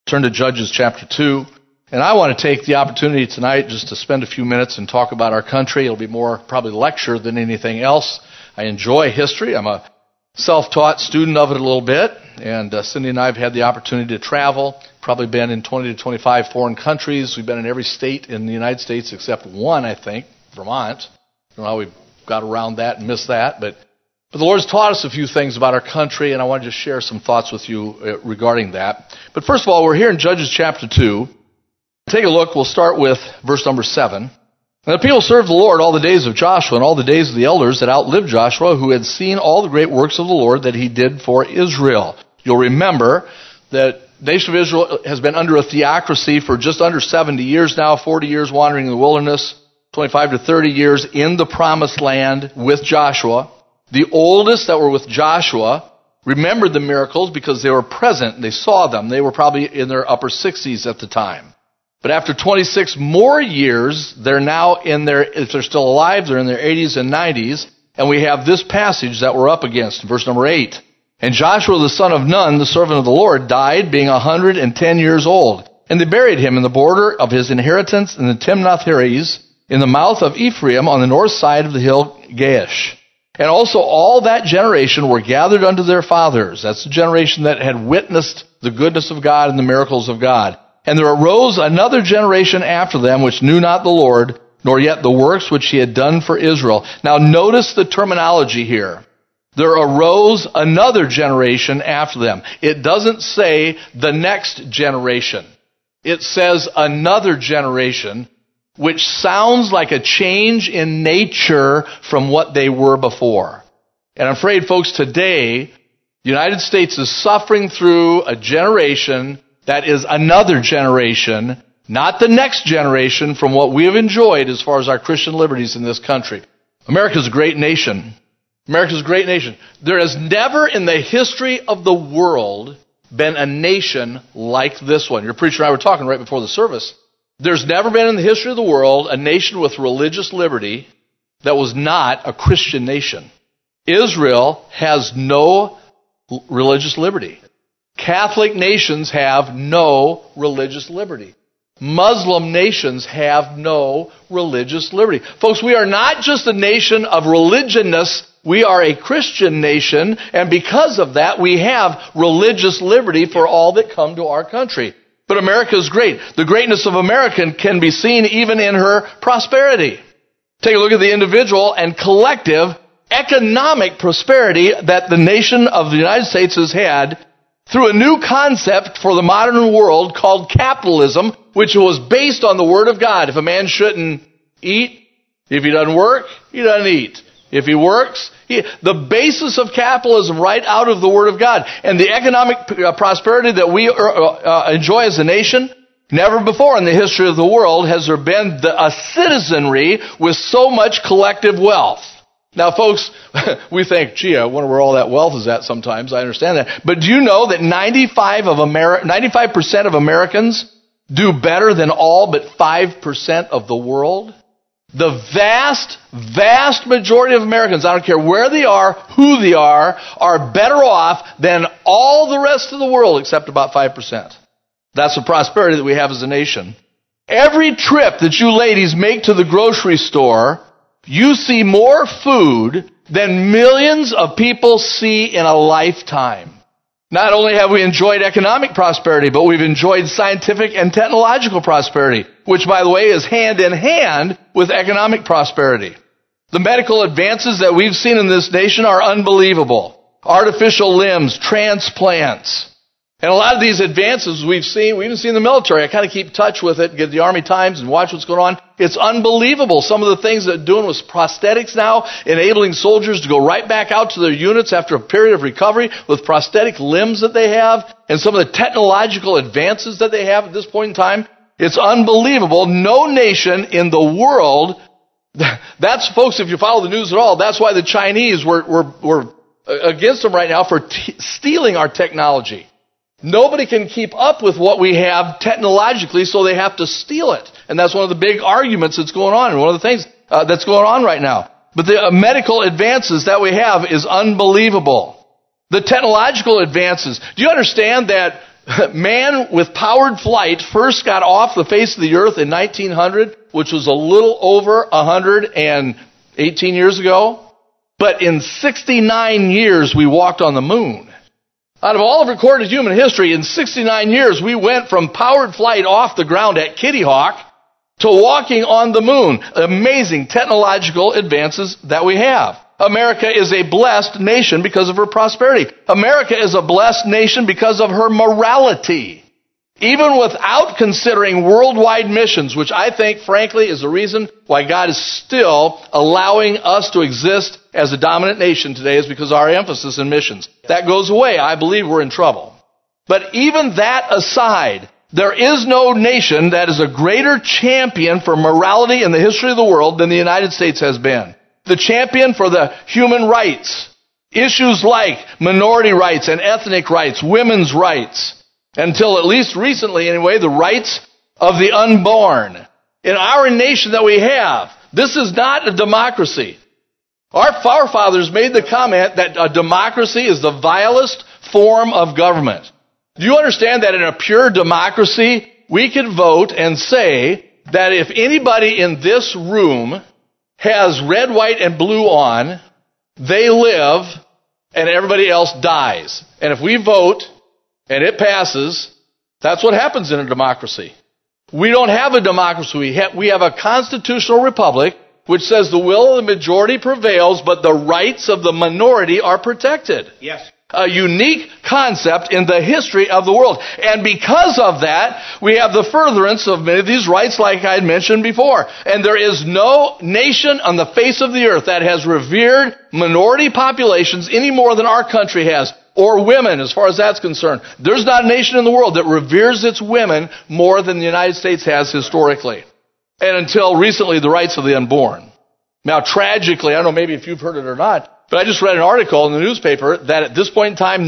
Turn to Judges chapter 2. And I want to take the opportunity tonight just to spend a few minutes and talk about our country. It'll be more probably lecture than anything else. I enjoy history. I'm a self-taught student of it a little bit. And Cindy and I have had the opportunity to travel. Probably been in 20 to 25 foreign countries. We've been in every state in the United States except one, I think, Vermont. I don't know how we got around that and missed that. But the Lord's taught us a few things about our country, and I want to just share some thoughts with you regarding that. But first of all, we're here in Judges chapter 2. Take a look. We'll start with verse number 7. And the people served the Lord all the days of Joshua and all the days of the elders that outlived Joshua, who had seen all the great works of the Lord that he did for Israel. You'll remember that the nation of Israel has been under a theocracy for just under 70 years now, 40 years wandering in the wilderness, 25 to 30 years in the promised land with Joshua. The oldest that were with Joshua remembered the miracles because they were present. They saw them. They were probably in their upper 60s at the time. But after 26 more years, they're now if they're still alive, they're in their 80s and 90s. And we have this passage that we're up against, verse number 8. And Joshua the son of Nun, the servant of the Lord, died being 110 years old. And they buried him in the border of his inheritance in the Timnath-Heres, in the mouth of Ephraim on the north side of the hill Gaash. And also all that generation were gathered unto their fathers. That's the generation that had witnessed the goodness of God and the miracles of God. And there arose another generation after them which knew not the Lord, nor yet the works which he had done for Israel. Now notice the terminology here. There arose another generation after them. It doesn't say the next generation. It says another generation, which sounds like a change in nature from what they were before. And I'm afraid, folks, today, the United States is suffering through a generation that is another generation, not the next generation from what we have enjoyed as far as our Christian liberties in this country. America's a great nation. America's a great nation. There has never in the history of the world been a nation like this one. Your preacher and I were talking right before the service. There's never been in the history of the world a nation with religious liberty that was not a Christian nation. Israel has no religious liberty. Catholic nations have no religious liberty. Muslim nations have no religious liberty. Folks, we are not just a nation of religionists. We are a Christian nation, and because of that, we have religious liberty for all that come to our country. But America is great. The greatness of America can be seen even in her prosperity. Take a look at the individual and collective economic prosperity that the nation of the United States has had through a new concept for the modern world called capitalism, which was based on the Word of God. If a man shouldn't eat, if he doesn't work, he doesn't eat. If he works, the basis of capitalism right out of the Word of God. And the economic prosperity that we enjoy as a nation, never before in the history of the world has there been a citizenry with so much collective wealth. Now, folks, we think, gee, I wonder where all that wealth is at sometimes. I understand that. But do you know that 95% of Americans do better than all but 5% of the world? The vast, vast majority of Americans, I don't care where they are, who they are better off than all the rest of the world except about 5%. That's the prosperity that we have as a nation. Every trip that you ladies make to the grocery store, you see more food than millions of people see in a lifetime. Not only have we enjoyed economic prosperity, but we've enjoyed scientific and technological prosperity, which, by the way, is hand in hand with economic prosperity. The medical advances that we've seen in this nation are unbelievable. Artificial limbs, transplants. And a lot of these advances we even see in the military. I kind of keep touch with it, get the Army Times and watch what's going on. It's unbelievable. Some of the things that they're doing with prosthetics now, enabling soldiers to go right back out to their units after a period of recovery with prosthetic limbs that they have, and some of the technological advances that they have at this point in time. It's unbelievable. No nation in the world, that's, folks, if you follow the news at all, that's why the Chinese were against them right now for stealing our technology. Nobody can keep up with what we have technologically, so they have to steal it. And that's one of the big arguments that's going on, and one of the things that's going on right now. But the medical advances that we have is unbelievable. The technological advances. Do you understand that Man with powered flight first got off the face of the earth in 1900, which was a little over 118 years ago. But in 69 years, we walked on the moon. Out of all of recorded human history, in 69 years, we went from powered flight off the ground at Kitty Hawk to walking on the moon. Amazing technological advances that we have. America is a blessed nation because of her prosperity. America is a blessed nation because of her morality. Even without considering worldwide missions, which I think, frankly, is the reason why God is still allowing us to exist as a dominant nation today, is because of our emphasis in missions. That goes away, I believe we're in trouble. But even that aside, there is no nation that is a greater champion for morality in the history of the world than the United States has been. The champion for the human rights, issues like minority rights and ethnic rights, women's rights, until at least recently anyway, the rights of the unborn. In our nation that we have, this is not a democracy. Our forefathers made the comment that a democracy is the vilest form of government. Do you understand that in a pure democracy, we could vote and say that if anybody in this room has red, white, and blue on, they live and everybody else dies. And if we vote and it passes, that's what happens in a democracy. We don't have a democracy. We have a constitutional republic which says the will of the majority prevails, but the rights of the minority are protected. Yes. A unique concept in the history of the world. And because of that, we have the furtherance of many of these rights like I had mentioned before. And there is no nation on the face of the earth that has revered minority populations any more than our country has. Or women, as far as that's concerned. There's not a nation in the world that reveres its women more than the United States has historically. And until recently, the rights of the unborn. Now, tragically, I don't know maybe if you've heard it or not, but I just read an article in the newspaper that at this point in time,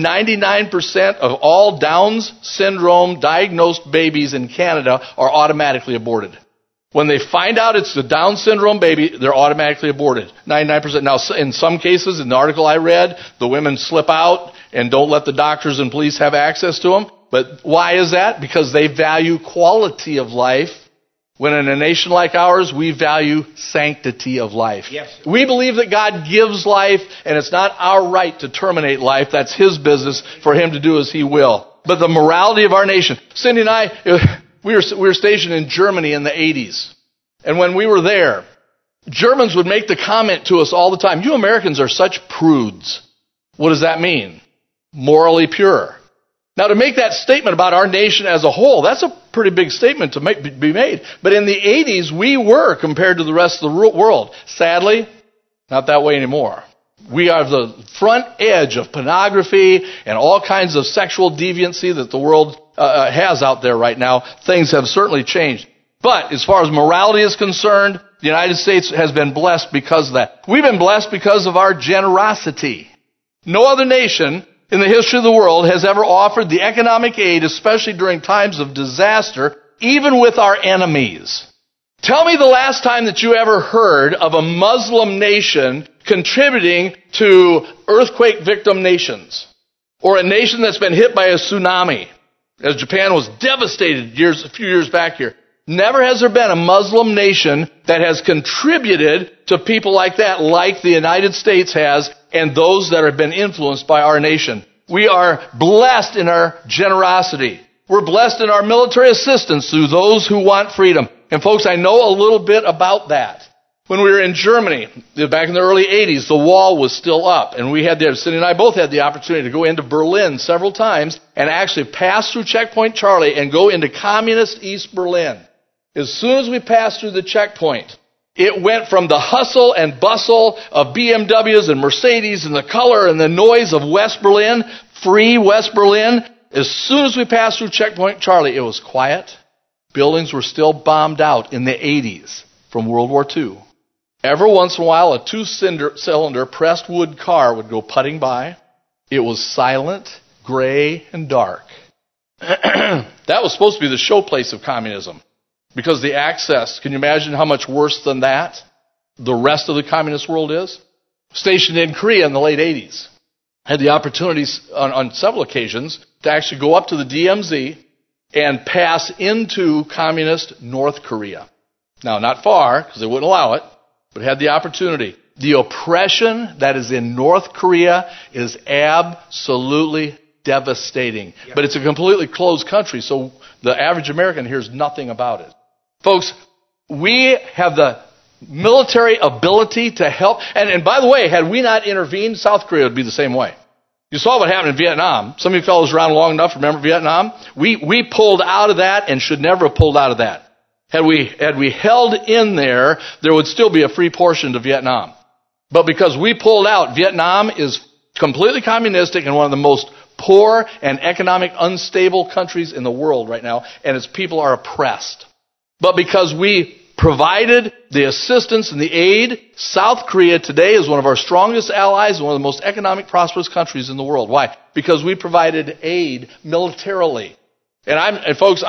99% of all Down's syndrome diagnosed babies in Canada are automatically aborted. When they find out it's the Down syndrome baby, they're automatically aborted. 99%. Now, in some cases, in the article I read, the women slip out and don't let the doctors and police have access to them. But why is that? Because they value quality of life. When in a nation like ours, we value sanctity of life. Yes. We believe that God gives life, and it's not our right to terminate life. That's His business for Him to do as He will. But the morality of our nation. Cindy and I, we were stationed in Germany in the 80s. And when we were there, Germans would make the comment to us all the time, "You Americans are such prudes." What does that mean? Morally pure. Now, to make that statement about our nation as a whole, that's a pretty big statement to be made. But in the 80s, we were compared to the rest of the world. Sadly, not that way anymore. We are the front edge of pornography and all kinds of sexual deviancy that the world has out there right now. Things have certainly changed. But as far as morality is concerned, the United States has been blessed because of that. We've been blessed because of our generosity. No other nation in the history of the world has ever offered the economic aid, especially during times of disaster, even with our enemies. Tell me the last time that you ever heard of a Muslim nation contributing to earthquake victim nations, or a nation that's been hit by a tsunami, as Japan was devastated a few years back here. Never has there been a Muslim nation that has contributed to people like that, like the United States has, and those that have been influenced by our nation. We are blessed in our generosity. We're blessed in our military assistance through those who want freedom. And folks, I know a little bit about that. When we were in Germany, back in the early 80s, the wall was still up. And Cindy and I both had the opportunity to go into Berlin several times and actually pass through Checkpoint Charlie and go into communist East Berlin. As soon as we passed through the checkpoint, it went from the hustle and bustle of BMWs and Mercedes and the color and the noise of West Berlin, free West Berlin. As soon as we passed through Checkpoint Charlie, it was quiet. Buildings were still bombed out in the 80s from World War II. Every once in a while, a two-cylinder pressed wood car would go putting by. It was silent, gray, and dark. That was supposed to be the showplace of communism. Because the access, can you imagine how much worse than that the rest of the communist world is? Stationed in Korea in the late 80s. Had the opportunities on several occasions to actually go up to the DMZ and pass into communist North Korea. Now, not far, because they wouldn't allow it, but had the opportunity. The oppression that is in North Korea is absolutely devastating. Yep. But it's a completely closed country, so the average American hears nothing about it. Folks, we have the military ability to help. And by the way, had we not intervened, South Korea would be the same way. You saw what happened in Vietnam. Some of you fellows around long enough remember Vietnam. We pulled out of that and should never have pulled out of that. Had we held in there, there would still be a free portion to Vietnam. But because we pulled out, Vietnam is completely communistic and one of the most poor and economic unstable countries in the world right now, and its people are oppressed. But because we provided the assistance and the aid, South Korea today is one of our strongest allies and one of the most economic prosperous countries in the world. Why? Because we provided aid militarily. And folks,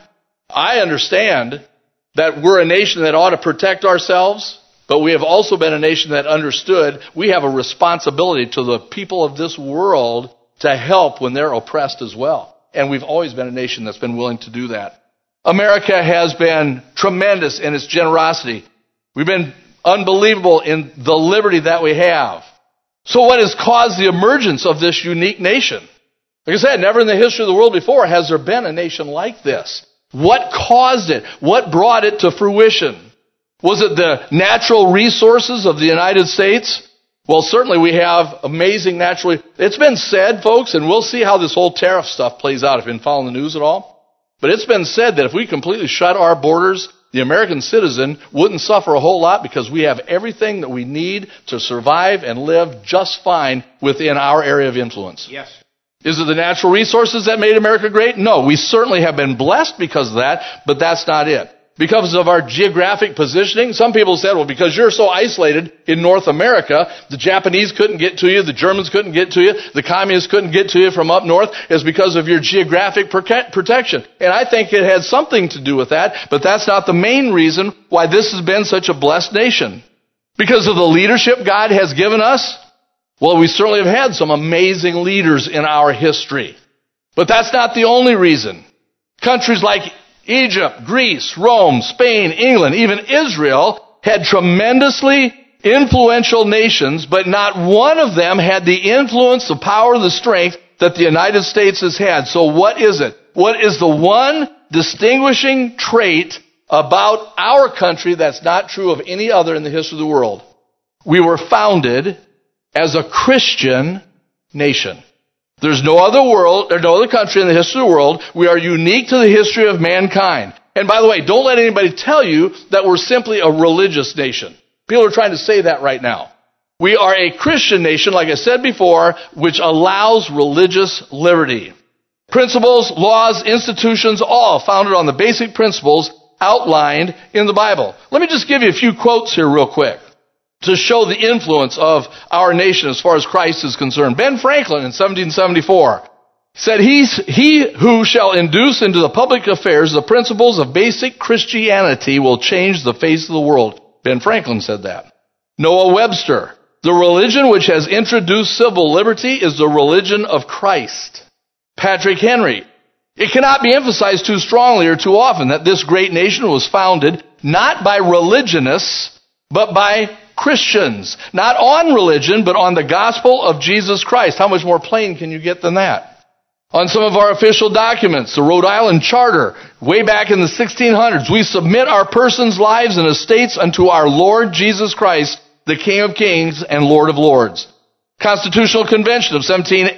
I understand that we're a nation that ought to protect ourselves, but we have also been a nation that understood we have a responsibility to the people of this world to help when they're oppressed as well. And we've always been a nation that's been willing to do that. America has been tremendous in its generosity. We've been unbelievable in the liberty that we have. So what has caused the emergence of this unique nation? Like I said, never in the history of the world before has there been a nation like this. What caused it? What brought it to fruition? Was it the natural resources of the United States? Well, certainly we have amazing natural... It's been said, folks, and we'll see how this whole tariff stuff plays out if you've been following the news at all. But it's been said that if we completely shut our borders, the American citizen wouldn't suffer a whole lot because we have everything that we need to survive and live just fine within our area of influence. Yes. Is it the natural resources that made America great? No, we certainly have been blessed because of that, but that's not it. Because of our geographic positioning, some people said, well, because you're so isolated in North America, the Japanese couldn't get to you, the Germans couldn't get to you, the communists couldn't get to you from up north, is because of your geographic protection. And I think it had something to do with that, but that's not the main reason why this has been such a blessed nation. Because of the leadership God has given us? Well, we certainly have had some amazing leaders in our history. But that's not the only reason. Countries like Egypt, Greece, Rome, Spain, England, even Israel had tremendously influential nations, but not one of them had the influence, the power, the strength that the United States has had. So what is it? What is the one distinguishing trait about our country that's not true of any other in the history of the world? We were founded as a Christian nation. There's no other world, or no other country in the history of the world. We are unique to the history of mankind. And by the way, don't let anybody tell you that we're simply a religious nation. People are trying to say that right now. We are a Christian nation, like I said before, which allows religious liberty. Principles, laws, institutions, all founded on the basic principles outlined in the Bible. Let me just give you a few quotes here real quick to show the influence of our nation as far as Christ is concerned. Ben Franklin in 1774 said, He who shall induce into the public affairs the principles of basic Christianity will change the face of the world. Ben Franklin said that. Noah Webster, the religion which has introduced civil liberty is the religion of Christ. Patrick Henry, it cannot be emphasized too strongly or too often that this great nation was founded not by religionists, but by Christians. Not on religion, but on the gospel of Jesus Christ. How much more plain can you get than that? On some of our official documents, the Rhode Island Charter, way back in the 1600s, we submit our persons, lives, and estates unto our Lord Jesus Christ, the King of Kings and Lord of Lords. Constitutional Convention of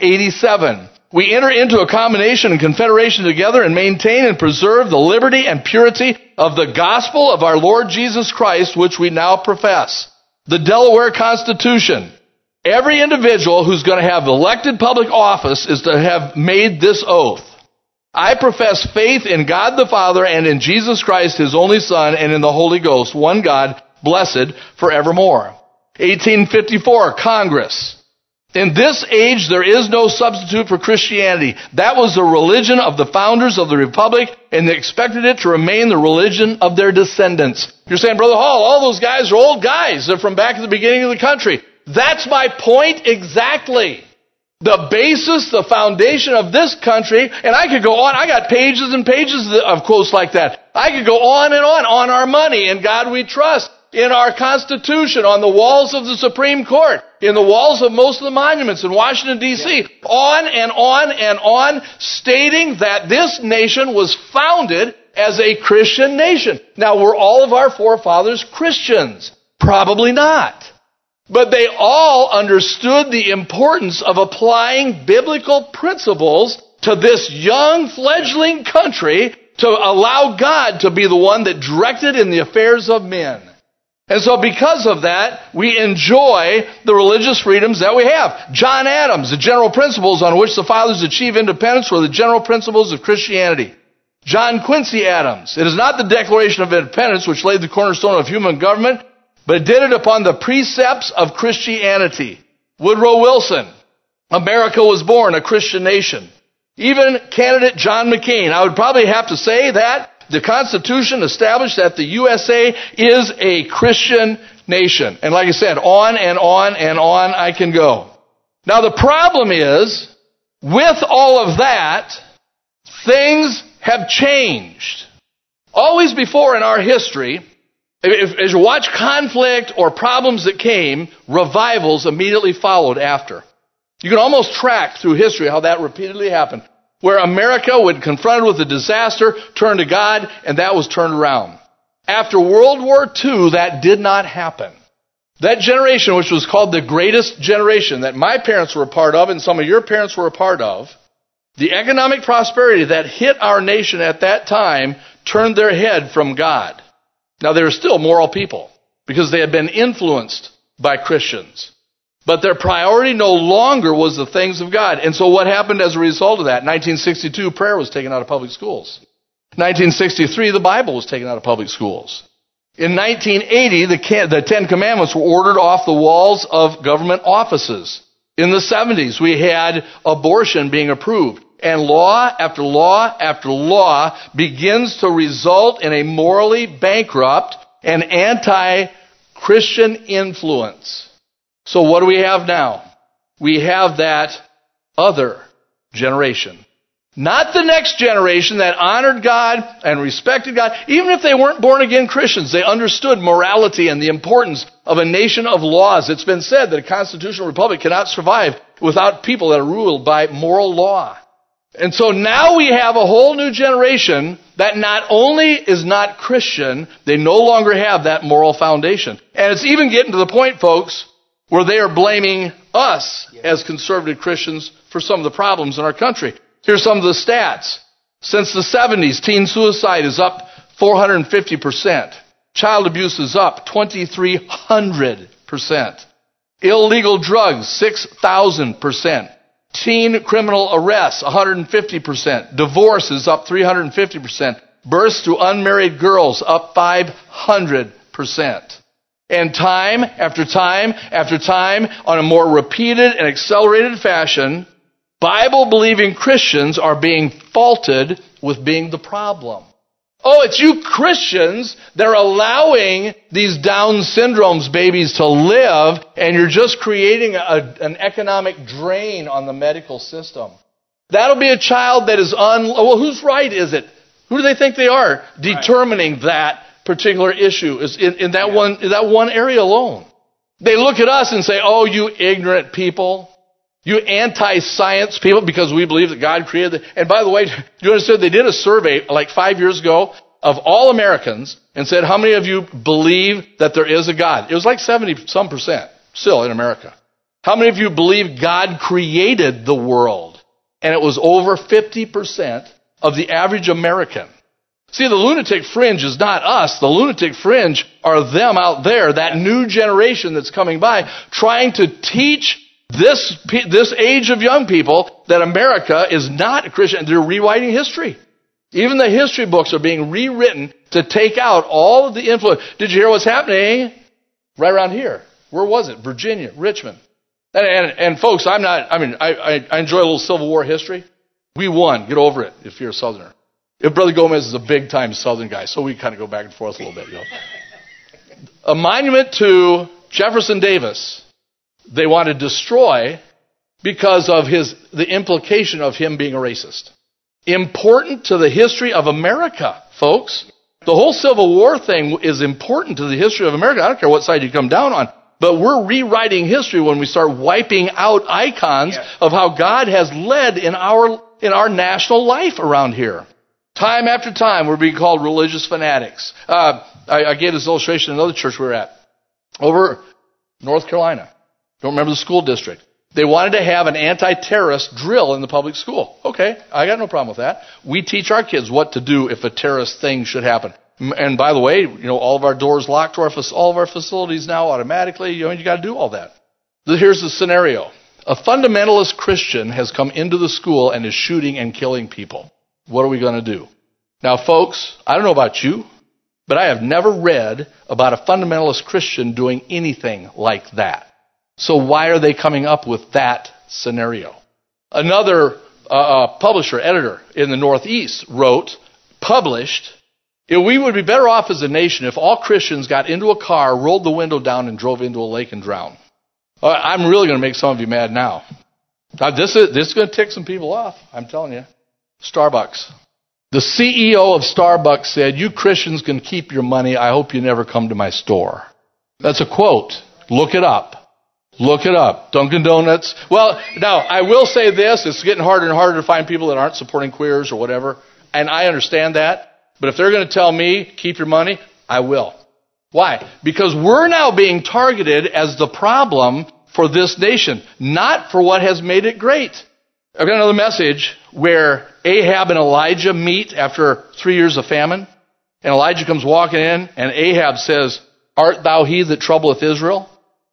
1787. We enter into a combination and confederation together and maintain and preserve the liberty and purity of the gospel of our Lord Jesus Christ, which we now profess. The Delaware Constitution. Every individual who's going to have elected public office is to have made this oath. I profess faith in God the Father and in Jesus Christ, His only Son, and in the Holy Ghost, one God, blessed forevermore. 1854, Congress. In this age, there is no substitute for Christianity. That was the religion of the founders of the Republic, and they expected it to remain the religion of their descendants. You're saying, Brother Hall, all those guys are old guys. They're from back at the beginning of the country. That's my point exactly. The basis, the foundation of this country, and I could go on. I got pages and pages of quotes like that. I could go on and on our money, in God we trust, in our Constitution, on the walls of the Supreme Court, in the walls of most of the monuments in Washington, D.C., on and on and on, stating that this nation was founded as a Christian nation. Now, were all of our forefathers Christians? Probably not. But they all understood the importance of applying biblical principles to this young, fledgling country to allow God to be the one that directed in the affairs of men. And so because of that, we enjoy the religious freedoms that we have. John Adams, the general principles on which the fathers achieve independence were the general principles of Christianity. John Quincy Adams, it is not the Declaration of Independence which laid the cornerstone of human government, but did it upon the precepts of Christianity. Woodrow Wilson, America was born a Christian nation. Even candidate John McCain, I would probably have to say that the Constitution established that the USA is a Christian nation. And like I said, on and on and on I can go. Now the problem is, with all of that, things have changed. Always before in our history, as you watch conflict or problems that came, revivals immediately followed after. You can almost track through history how that repeatedly happened, where America, when confronted with a disaster, turned to God, and that was turned around. After World War II, that did not happen. That generation, which was called the greatest generation, that my parents were a part of and some of your parents were a part of, the economic prosperity that hit our nation at that time turned their head from God. Now, they were still moral people because they had been influenced by Christians. But their priority no longer was the things of God. And so what happened as a result of that? 1962, prayer was taken out of public schools. 1963, the Bible was taken out of public schools. In 1980, the Ten Commandments were ordered off the walls of government offices. In the 70s, we had abortion being approved. And law after law after law begins to result in a morally bankrupt and anti-Christian influence. So what do we have now? We have that other generation. Not the next generation that honored God and respected God. Even if they weren't born-again Christians, they understood morality and the importance of a nation of laws. It's been said that a constitutional republic cannot survive without people that are ruled by moral law. And so now we have a whole new generation that not only is not Christian, they no longer have that moral foundation. And it's even getting to the point, folks, where they are blaming us as conservative Christians for some of the problems in our country. Here's some of the stats. Since the 70s, teen suicide is up 450%. Child abuse is up 2,300%. Illegal drugs, 6,000%. Teen criminal arrests, 150%. Divorce is up 350%. Births to unmarried girls, up 500%. And time after time after time, on a more repeated and accelerated fashion, Bible-believing Christians are being faulted with being the problem. Oh, it's you Christians that are allowing these Down syndromes babies to live, and you're just creating an economic drain on the medical system. That'll be a child that is well, whose right is it? Who do they think they are determining that particular issue is in that one area alone? They look at us and say, oh, you ignorant people. You anti-science people, because we believe that God created it. And by the way, do you understand they did a survey like 5 years ago of all Americans and said, how many of you believe that there is a God? It was like 70% still in America. How many of you believe God created the world? And it was over 50% of the average American. See, the lunatic fringe is not us. The lunatic fringe are them out there, that new generation that's coming by, trying to teach this age of young people that America is not a Christian. They're rewriting history. Even the history books are being rewritten to take out all of the influence. Did you hear what's happening right around here? Where was it? Virginia, Richmond. And folks, I enjoy a little Civil War history. We won. Get over it if you're a Southerner. If Brother Gomez is a big-time Southern guy, so we kind of go back and forth a little bit. A monument to Jefferson Davis they want to destroy because of the implication of him being a racist. Important to the history of America, folks. The whole Civil War thing is important to the history of America. I don't care what side you come down on. But we're rewriting history when we start wiping out icons of how God has led in our national life around here. Time after time, we're being called religious fanatics. I gave this illustration in another church we were at. Over North Carolina. Don't remember the school district. They wanted to have an anti-terrorist drill in the public school. Okay, I got no problem with that. We teach our kids what to do if a terrorist thing should happen. And by the way, all of our doors locked to all of our facilities now automatically. You got to do all that. Here's the scenario. A fundamentalist Christian has come into the school and is shooting and killing people. What are we going to do? Now, folks, I don't know about you, but I have never read about a fundamentalist Christian doing anything like that. So why are they coming up with that scenario? Another publisher, editor in the Northeast published, we would be better off as a nation if all Christians got into a car, rolled the window down, and drove into a lake and drowned. I'm really going to make some of you mad now. This is going to tick some people off, I'm telling you. Starbucks. The CEO of Starbucks said, "You Christians can keep your money. I hope you never come to my store." That's a quote. Look it up. Look it up. Dunkin' Donuts. Well, now, I will say this. It's getting harder and harder to find people that aren't supporting queers or whatever. And I understand that. But if they're going to tell me, keep your money, I will. Why? Because we're now being targeted as the problem for this nation, not for what has made it great. I've got another message where Ahab and Elijah meet after 3 years of famine. And Elijah comes walking in, and Ahab says, "Art thou he that troubleth Israel?"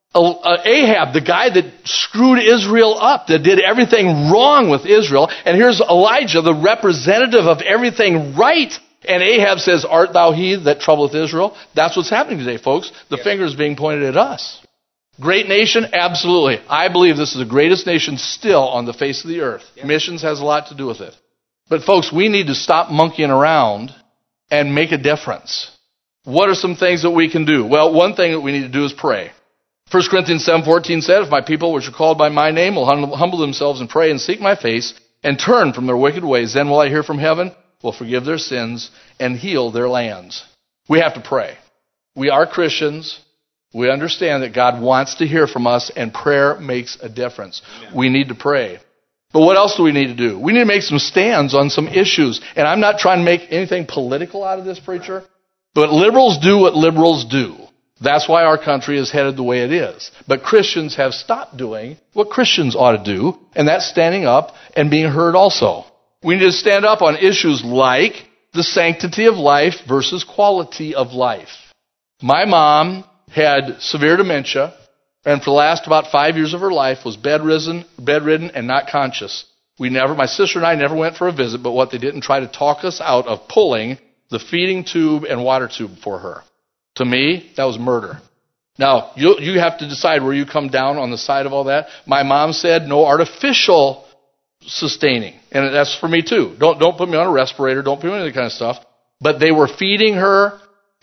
Ahab, the guy that screwed Israel up, that did everything wrong with Israel. And here's Elijah, the representative of everything right. And Ahab says, "Art thou he that troubleth Israel?" That's what's happening today, folks. The finger is being pointed at us. Great nation? Absolutely. I believe this is the greatest nation still on the face of the earth. Yep. Missions has a lot to do with it. But folks, we need to stop monkeying around and make a difference. What are some things that we can do? Well, one thing that we need to do is pray. 1 Corinthians 7:14 said, "If my people which are called by my name will humble themselves and pray and seek my face and turn from their wicked ways, then will I hear from heaven, will forgive their sins and heal their lands." We have to pray. We are Christians. We understand that God wants to hear from us, and prayer makes a difference. Amen. We need to pray. But what else do we need to do? We need to make some stands on some issues. And I'm not trying to make anything political out of this, preacher. But liberals do what liberals do. That's why our country is headed the way it is. But Christians have stopped doing what Christians ought to do, and that's standing up and being heard also. We need to stand up on issues like the sanctity of life versus quality of life. My mom had severe dementia, and for the last about 5 years of her life was bedridden and not conscious. My sister and I never went for a visit, but what they didn't try to talk us out of pulling the feeding tube and water tube for her. To me, that was murder. Now, you have to decide where you come down on the side of all that. My mom said no artificial sustaining, and that's for me too. Don't put me on a respirator, don't put me on that kind of stuff. But they were feeding her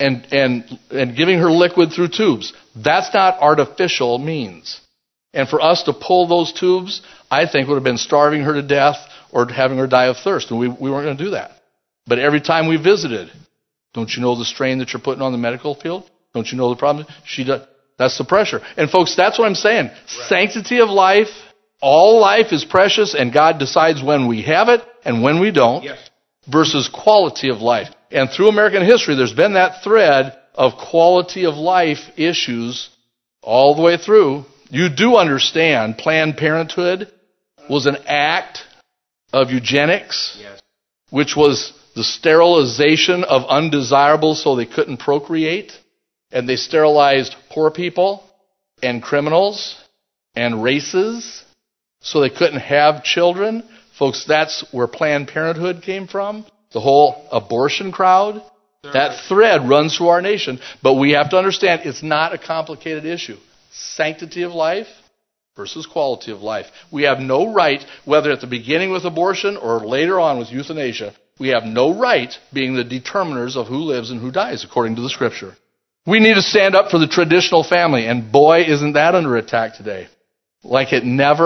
and giving her liquid through tubes. That's not artificial means. And for us to pull those tubes, I think would have been starving her to death or having her die of thirst. And we weren't going to do that. But every time we visited, don't you know the strain that you're putting on the medical field? Don't you know the problem? She does. That's the pressure. And folks, that's what I'm saying. Right. Sanctity of life. All life is precious, and God decides when we have it and when we don't. Yes. Versus quality of life. And through American history, there's been that thread of quality of life issues all the way through. You do understand Planned Parenthood was an act of eugenics, yes, which was the sterilization of undesirables so they couldn't procreate. And they sterilized poor people and criminals and races so they couldn't have children. Folks, that's where Planned Parenthood came from. The whole abortion crowd. That thread runs through our nation. But we have to understand it's not a complicated issue. Sanctity of life versus quality of life. We have no right, whether at the beginning with abortion or later on with euthanasia, we have no right being the determiners of who lives and who dies according to the Scripture. We need to stand up for the traditional family. And boy, isn't that under attack today. Like it never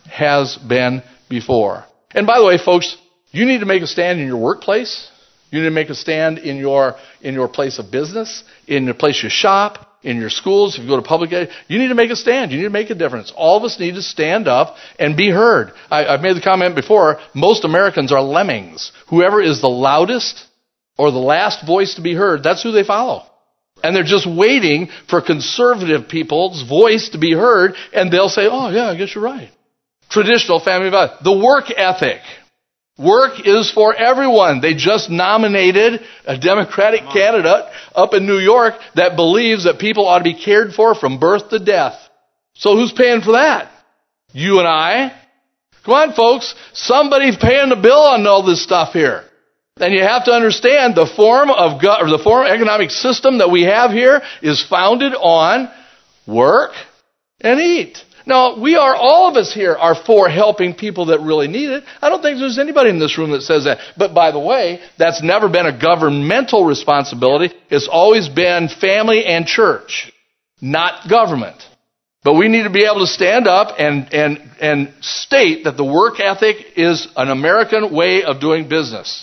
has been before. And by the way, folks, you need to make a stand in your workplace. You need to make a stand in your place of business, in the place you shop, in your schools, if you go to public ed. You need to make a stand. You need to make a difference. All of us need to stand up and be heard. I've made the comment before, most Americans are lemmings. Whoever is the loudest or the last voice to be heard, that's who they follow. And they're just waiting for conservative people's voice to be heard, and they'll say, oh yeah, I guess you're right. Traditional family values. The work ethic. Work is for everyone. They just nominated a Democratic candidate up in New York that believes that people ought to be cared for from birth to death. So who's paying for that? You and I? Come on, folks. Somebody's paying the bill on all this stuff here. And you have to understand the form of economic system that we have here is founded on work and eat. Now, all of us here are for helping people that really need it. I don't think there's anybody in this room that says that. But by the way, that's never been a governmental responsibility. It's always been family and church, not government. But we need to be able to stand up and state that the work ethic is an American way of doing business.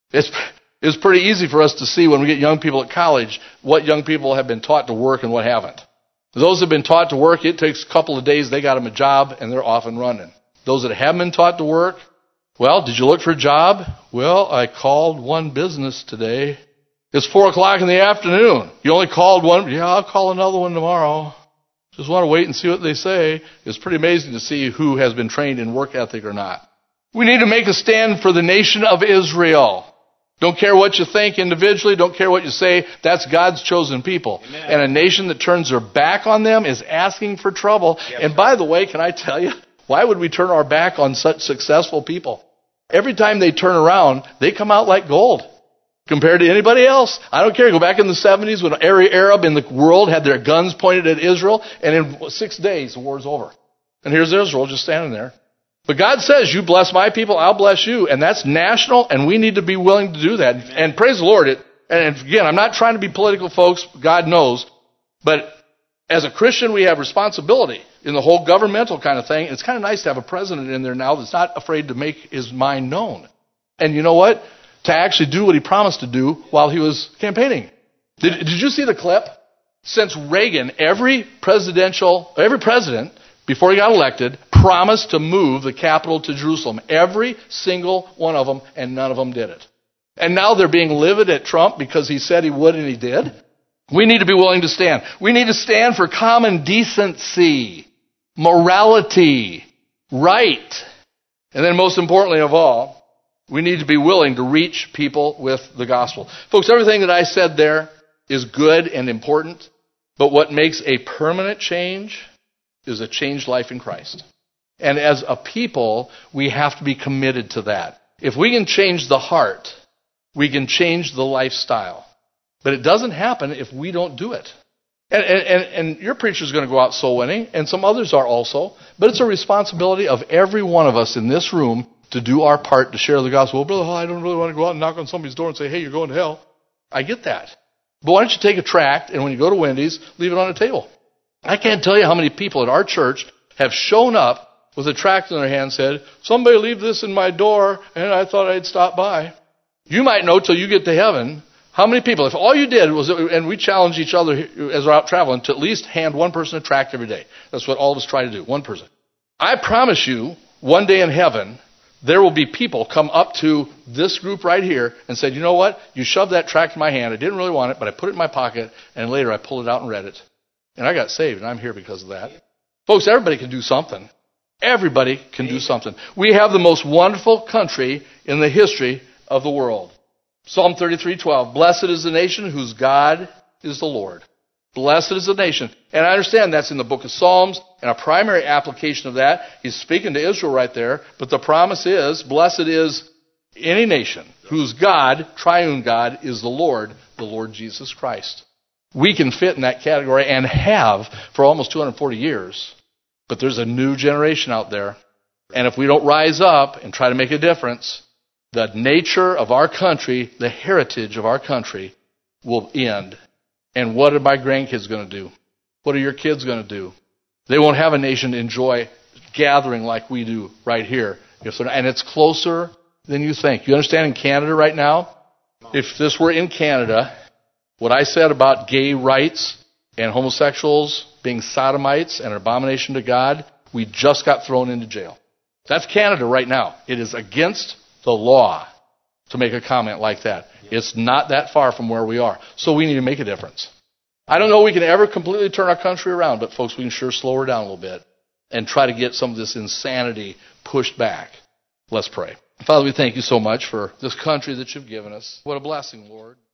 It's pretty easy for us to see when we get young people at college what young people have been taught to work and what haven't. Those that have been taught to work, it takes a couple of days, they got them a job, and they're off and running. Those that haven't been taught to work, well, did you look for a job? Well, I called one business today. It's 4 o'clock in the afternoon. You only called one? Yeah, I'll call another one tomorrow. Just want to wait and see what they say. It's pretty amazing to see who has been trained in work ethic or not. We need to make a stand for the nation of Israel. Don't care what you think individually. Don't care what you say. That's God's chosen people. Amen. And a nation that turns their back on them is asking for trouble. Yep. And by the way, can I tell you, why would we turn our back on such successful people? Every time they turn around, they come out like gold compared to anybody else. I don't care. Go back in the 70s when every Arab in the world had their guns pointed at Israel. And in 6 days, the war's over. And here's Israel just standing there. But God says, you bless my people, I'll bless you. And that's national, and we need to be willing to do that. Amen. And praise the Lord. And again, I'm not trying to be political, folks. God knows. But as a Christian, we have responsibility in the whole governmental kind of thing. It's kind of nice to have a president in there now that's not afraid to make his mind known. And you know what? To actually do what he promised to do while he was campaigning. Did you see the clip? Since Reagan, every president, before he got elected, promised to move the capital to Jerusalem. Every single one of them, and none of them did it. And now they're being livid at Trump because he said he would and he did. We need to be willing to stand. We need to stand for common decency, morality, right. And then most importantly of all, we need to be willing to reach people with the gospel. Folks, everything that I said there is good and important, but what makes a permanent change is a changed life in Christ. And as a people, we have to be committed to that. If we can change the heart, we can change the lifestyle. But it doesn't happen if we don't do it. And your preacher's going to go out soul winning, and some others are also. But it's a responsibility of every one of us in this room to do our part to share the gospel. Well, Brother Hall, I don't really want to go out and knock on somebody's door and say, hey, you're going to hell. I get that. But why don't you take a tract, and when you go to Wendy's, leave it on a table. I can't tell you how many people at our church have shown up with a tract in their hand and said, somebody leave this in my door, and I thought I'd stop by. You might know till you get to heaven how many people, if all you did was, and we challenge each other as we're out traveling, to at least hand one person a tract every day. That's what all of us try to do, one person. I promise you, one day in heaven, there will be people come up to this group right here and said, you know what? You shoved that tract in my hand. I didn't really want it, but I put it in my pocket, and later I pulled it out and read it. And I got saved, and I'm here because of that. Folks, everybody can do something. Everybody can do something. We have the most wonderful country in the history of the world. Psalm 33:12, blessed is the nation whose God is the Lord. Blessed is the nation. And I understand that's in the book of Psalms, and a primary application of that, he's speaking to Israel right there, but the promise is, blessed is any nation whose God, triune God, is the Lord Jesus Christ. We can fit in that category and have for almost 240 years. But there's a new generation out there. And if we don't rise up and try to make a difference, the nature of our country, the heritage of our country will end. And what are my grandkids going to do? What are your kids going to do? They won't have a nation to enjoy gathering like we do right here. And it's closer than you think. You understand, in Canada right now, if this were in Canada, what I said about gay rights and homosexuals being sodomites and an abomination to God, we just got thrown into jail. That's Canada right now. It is against the law to make a comment like that. It's not that far from where we are. So we need to make a difference. I don't know if we can ever completely turn our country around, but folks, we can sure slow her down a little bit and try to get some of this insanity pushed back. Let's pray. Father, we thank you so much for this country that you've given us. What a blessing, Lord.